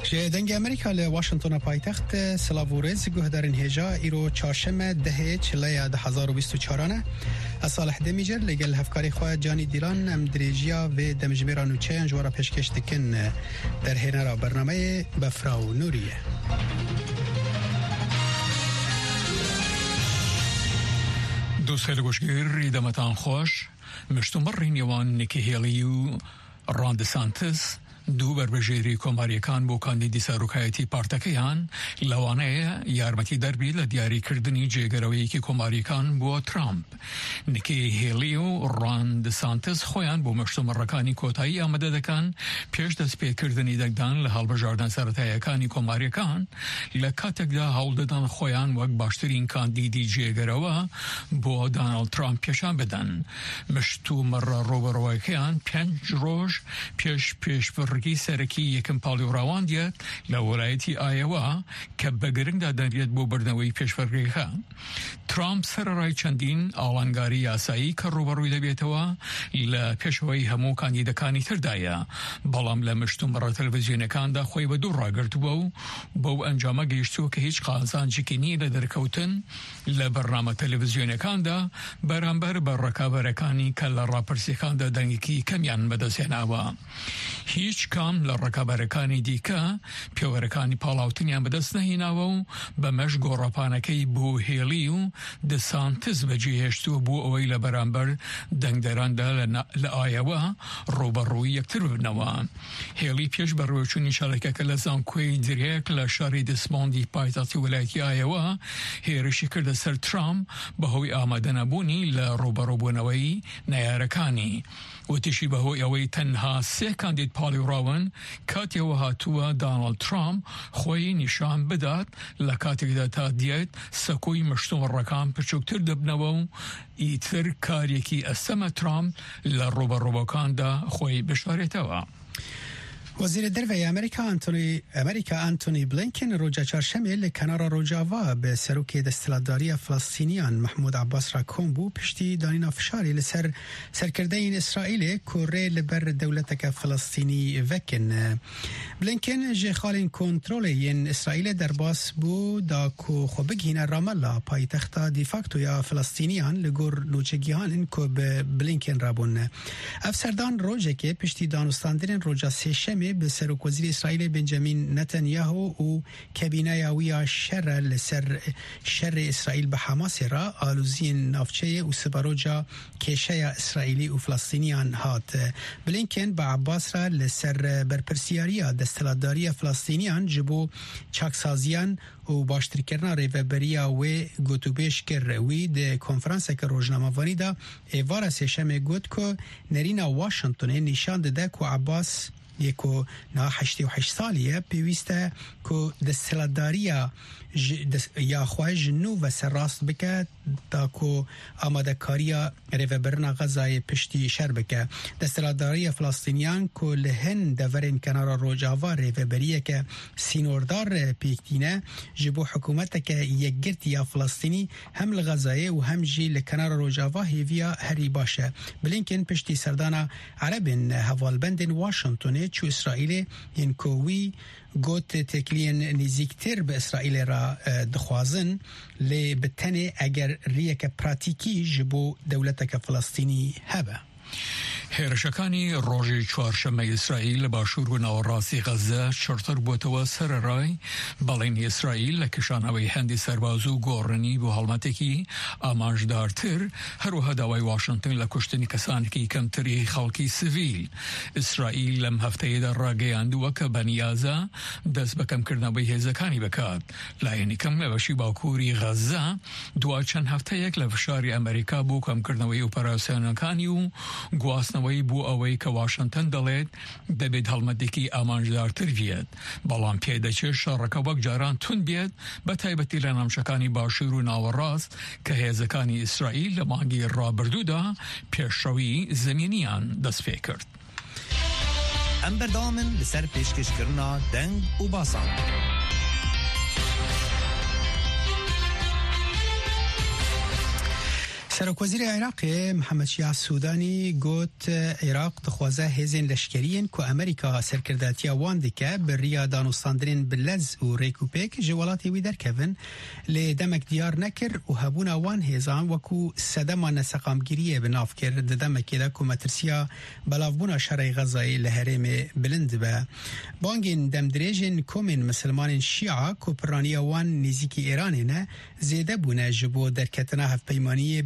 دنگ امریکا ل واشنطن پایتخت سلاوورز گهدارن هجا ایرو چهارشنبه ده چلی 2024 از صالح دمیجر لگل هفکاری خواه جانی دیلان ام دریجیا و دمجمیرانو چه انجوارا پیشکش دکن در هنرا برنامه بفراو نوریه. دوست گوشگیر ایدمتان خوش مشتمرین یوان نیکی هیلیو راند سانتس دو بربجیری کماریکان بو کاندیدی سروکایتی پارتکیان لوانه یارمتی دربی لدیاری کردنی جگروی که کماریکان بو ترامپ نیکی هیلیو راند سانتس خویان بو مشتمرکانی کوتایی آمده دکان پیش دست پی کردنی دکدان لحال بجاردن سرطایکانی کماریکان لکاتک دا حول دادن خویان وک باشترین کاندیدی جگروا بو دانالد ترامپ پیشان بدن مشتمر روبرویکیان 5 روز پیش برگی سرکی یکم پالیو روان دیت لولایتی آیوا که بگرنگ دادنیت بو بردنوی پیشورگی خان ترامپ سر رای چندین آوانگاری یاسایی که روبروی دبیتوا لپیشوی همو کاندیدکانی تردایا بلام لمشتمر تلویزیون کان دا خوی بدو راگرد بو انجام گیشتو که هیچ قانزان جکنی لدرکوتن لبرنامه تلویزیون کان دا برانبر بر رکابرکانی که لراپرسی کان دا دنگی کمیان بدسین آوا هیچ کام لرکابرکانی دیکا پیورکانی پالاوتنیان بدست نهیناو بمش گوراپانکی بو هیلیو دسانتز بجیهشتو بو اویل برانبر دنگدران دا لآیوا روبروی یکتر ببنوا هیلی پیش بروچونی شالکه که لزانکوی دریک لشاری دسماندی پایتاتی ولایتی آیوا هیرشی کرده سر ترامپ بهوی آمدن بونی لروبرو بونوی نیارکانی و تشی بهوی اوی تنها 3 کاندید پالیو راون کاتی و هاتوا دانالد ترامپ خوی نشان بدات لکاتی داتا دیت سکوی مشتمر رکام پچوکتر دبنو ایتر کاریکی استم ترامپ لروبروکان دا خوی بشارتوا وزیر دروی امریکا انتونی بلینکن روجا چهارشنبه لکنار روجاوا به سروک دستلاتداری فلسطینیان محمود عباس را کمبو پشتی دانینا فشاری لسر سرکرده این اسرائیل کوره لبر دولتک فلسطینی وکن بلینکن جخالین کنترول این اسرائیل در باس بو دا کو خوبگین رامالا پایتخت دیفاکتو یا فلسطینیان لگور نوچگیان این کو به بلینکن رابون افسردان روجه که پشتی دانستاندرین روجا سیشمی به سروک وزیر اسرائیل بنجامین نتانیاهو و کابینه یاوی شر لسر شر اسرائیل به حماس را آلوزین نافچه و سباروجا کشه اسرائیلی و فلسطینیان هات بلینکن با عباس را لسر برپرسیاری دستلاتداری فلسطینیان جبو چاکسازیان و باشتر کردن ریوبریا و گوتوبیش کروی ده کنفرانس که روزنامه‌وانی دا ایوار سهشنبه گفت که نرینا واشنطن نشان داده که عباس یکو نا 88 سالیه پیوسته که دستلاتداری یا خواهج نو و سراست بکه تا که آماده کاریا ریوبرنا غزای پشتی شر بکه دستلاتداری فلسطینیان که لهن دورین کنار روجاوا ریوبریه که سینوردار پیکتینه جبو حکومت که یک گرتی یا فلسطینی هم لغزای و هم جی لکنار روجاوا هیویا هری باشه بلینکن پشتی سردانا عربین حوالبند واشنطن چو اسرائیل این کوی گوت تکلین نزیکتر به اسرائیل را دخوازن لی بتنه اگر ریک پراتیکی جبو دولتک فلسطینی هبه هێرشەکانی ڕۆژی چوارشەممە ئیسرائیل لە باشوور و ناوەڕاستی غەزە شڕتر بووتەوە سەرەڕای بەڵێنی ئیسرائیل لە کشانەوەی هەندی سەرباز و گۆڕنی بۆ هەڵمەتێکی ئاماژدارتر هەروەها داوای واشنگتن لە کوشتنی کەسانێکی کەمتری خەڵکی سڤیل ئیسرائیل لەم هەفتەیەدا ڕاگەیاندووە کە بەنیازە دەست بە کەمکردنەوەی هێزەکانی بکات لایەنی کەم لە بەشی باکووری غەزە دوا چەند هەفتەیەک لە فشاری ئەمریکا بۆ کەمکردنەوەی ئۆپەراسیۆنەکانی و گواستنەوەی بۆ ئەوەی کە واشنگتن دەڵێت دەبێت هەڵمەتێکی ئامانجدارتر بێت بەڵام پێدەچێت شەڕەکە وەک جاران تون بێت بە تایبەتی لە ناوچەکانی باشوور و ناوەڕاست کە هێزەکانی ئیسرائیل لە مانگی ڕابردوودا پێشڕەوی زمینیان دەست پێ کرد. ئەم بەردەوامن لەسەر پێشکەشکردنا دەنگ و باسان. سرکوزیر عراق محمد شیع سودانی گوت عراق دخوازه هزین لشکرین که امریکا سرکرداتی وان دکه بریا دانوستاندرین بلز و ریکوپیک جوالاتی وی درکوین لدمک دیار نکر و هبون وان هزان وکو سدما نسقامگیریه بناف کرد دمکی دا که مترسیا بلافبونا شرعی غزایی لحرم بلند با بانگین دمدریجین کومین مسلمان شیعه که پرانی وان نیزیکی ایرانینه زیده بونه جبو درکتنا هف پیمانی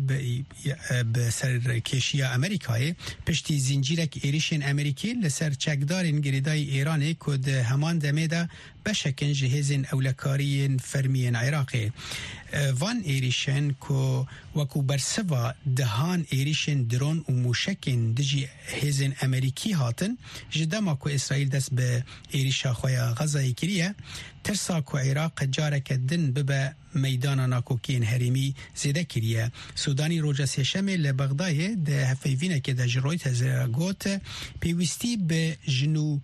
به سر کشی امریکای پشتی زنجیرک ایریشن امریکی لسر چکدارین گریدای ایرانی که ده همان دمه ده بشکن جهزین اولکارین فرمین عراقی وان ایریشن که وکو برسوا دهان ایریشن درون و موشکین دجی هزین امریکی هاتن جدما که اسرائیل دست به ایریشا خویا غزایی کریه ترسا که عراق جارک دن ببه میدان ناکوکین هریمی زیده کریه سودانی روجا سیشمی لبغدای ده هفیوینه که ده جروی تزره گوت پیوستی به جنو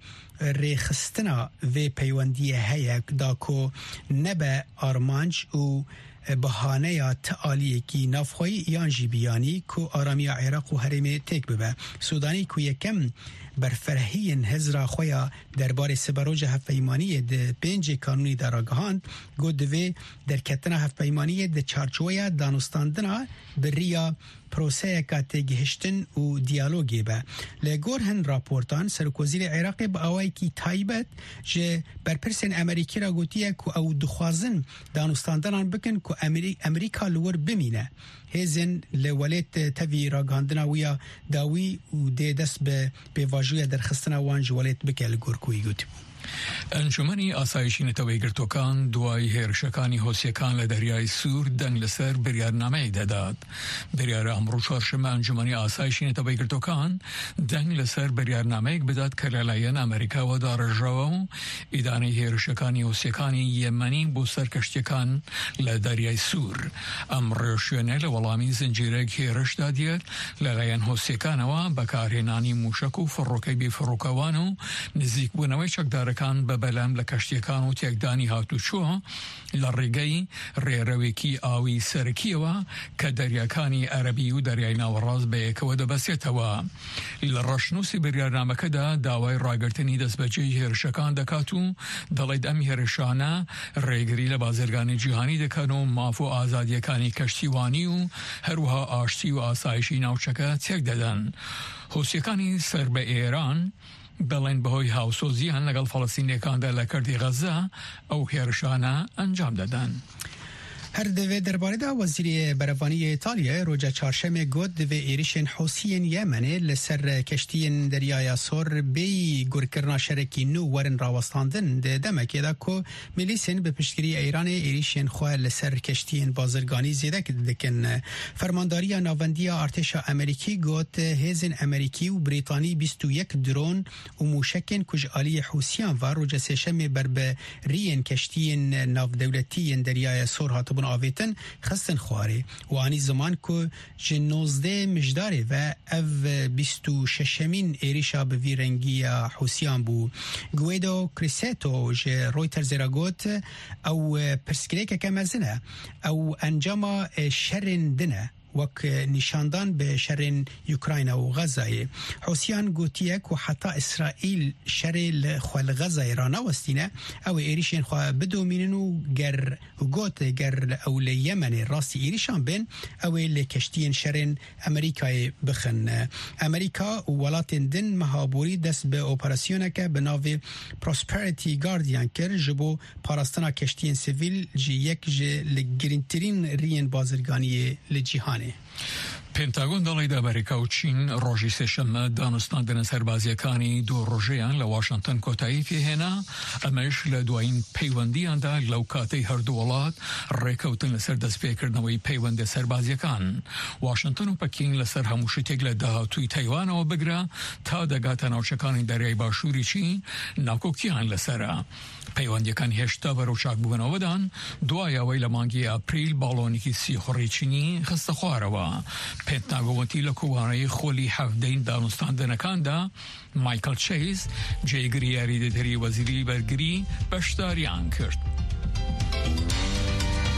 ریخستنا و پیوندی هیک دا که نبه آرمانج و بهانه یا تعالی کی نافخوی یانجی بیانی که آرامی عراق و حرمی تک ببه سودانی که یکم برفرهین هزرا خویا درباره سبروج هفپیمانی ده پنج کانونی دراگهاند گودوی در کتنا هفپیمانی ده چارچویا دانستاندنا بریا پروسه که گهشتن و دیالوگی به لگور هن راپورتان سرکوزیر عراق با آوائی کی تایبت جه برپرسن امریکی را گوتیه که او دخوازن دانستاندنان بکن که امریکا لور بمینه هزن لولیت تاوی را گاندنا ویا داوی و ده دست به واجوی در خستنا وانج ولیت بکه لگور کوی گوتی انجمنی آسایشی نتوی گرتوکان دوای هێرشەکانی هۆسیەکان لە دەریای سوور دەنگ لەسەر بریارنامەی دەدات. بریارە ئەمڕۆ چوارشەممە ئەنجومەنی ئاسایشی نەتەوەی گرتوکان دەنگ لەسەر بریارنامەیەک بدات کە لەلایەن ئەمریکاوە داڕژراوە و ئیدانەی هێرشەکانی هۆسیەکانی یەمەنی بۆ سەر کەشتیەکان لە دەریای سوور. ئەم ڕێشوێنە لە وەڵامی زنجیرەیەک هێرشدا دێت لەلایەن هۆسیەکانەوە بەکارهێنانی موشک و فڕۆکەی بێفڕۆکەوان و نزیکبوونەوەی چەکدارەکان بە بەلەم لە کەشتیەکان و تێکدانی هاتوچووە لە ڕێگەی ڕێڕەوێکی ئاوی سەرکیەوە کە دەریاکانی عەرەبی و دەریای ناوەڕاست بەیەکەوە دەبەسێتەوە. لە ڕەشنووسی بریارنامەکەدا داوای ڕاگررتنی دەستبەجێی هێرشەکان دەکات و دەڵێت ئەم هێرشانە ڕێگری لە بازرگانی جیهانی دەکەن و ماف و ئازادیەکانی کەشتیوانی و هەروەها ئاشتی و ئاسایشی ناوچەکە تێک دەدەن. هۆسیەکانی سەر بە ئێران بەڵێن بەهۆی هاوسۆزیان لەگەڵ فەڵەستینیەکاندا لە کردی غەزە ئەو هێرشانە ئەنجام دەدەن. هر دوی درباره دا وزیر بروانی ایتالیا روجا چهارشنبه گفت دوی ایریشن حوثیین یمنی لسر کشتیین دریای سور بی گورکرنا شرکی نو ورن راوستاندن ده دمکی دا که میلیسین به پشتگیری ایران ایریشن خواه لسر کشتیین بازرگانی زیده دکن. فرمانداری ناوندی ارتش امریکی گفت هزین امریکی و بریتانی 21 درون و موشکین کجالی حوثیان و روجا سهشنبه بر به ریین کشتیین ناو دولتیین دریای سور هاتو آویتن خستن خواره و آنی زمان که جنوزده مجداره و او 26مین ایریشا به ویرنگی حوثیان بو. گویدو کریسیتو جه رویترز را گوت او پرسکریک کمزنه او انجام شرن دنه وک نشاندان به شرین اوکراین و غزه. حوثیان گوتیه که حتی اسرائیل شر خوال غزه را نوستینه او ایریشین خواه بدومینن و گر گوت گر او لیمن راستی ایریشان بین او لکشتین شرین امریکای بخن. امریکا و ولات دن مهابوری دست به اپراسیونه که به ناو پروسپریتی گاردیان کر جبو پاراستنا کشتین سیویل جی یک جی لگرینترین رین بازرگانی لجیهان. پێنتاگۆن دەڵێت ئەمریکا و چین ڕۆژی سێشەممە دانوستاندنە سەربازیەکانی دوو ڕۆژەیان لە واشنگتن کۆتایی پێهێنا ئەمەش لە دوایین پەیوەندیاندا لەو کاتەی هەردوو وڵات ڕێکەوتن لەسەر دەستپێکردنەوەی پەیوەندە سەربازیەکان. واشنگتن و پەکین لەسەر هەموو شتێک لە داهاتووی تایوانەوە بگرە تا دەگاتە ناوچەکانی دەریای باشووری چین ناکۆکییان لەسەرە. پەیوەندیەکان هێشتا بەرەو چاکبوونەوەدان دوای ئەوەی لە مانگی ئاپریل باڵۆنێکی سیخڕی چینی خستە خوارەوە. پێنتاگۆوەتی لە کووانەی خۆلی هەفتەی دانوستاندنەکاندا مایکل چیز جێگری یاریدەدەری وەزیری بەرگری بەشداریان کرد.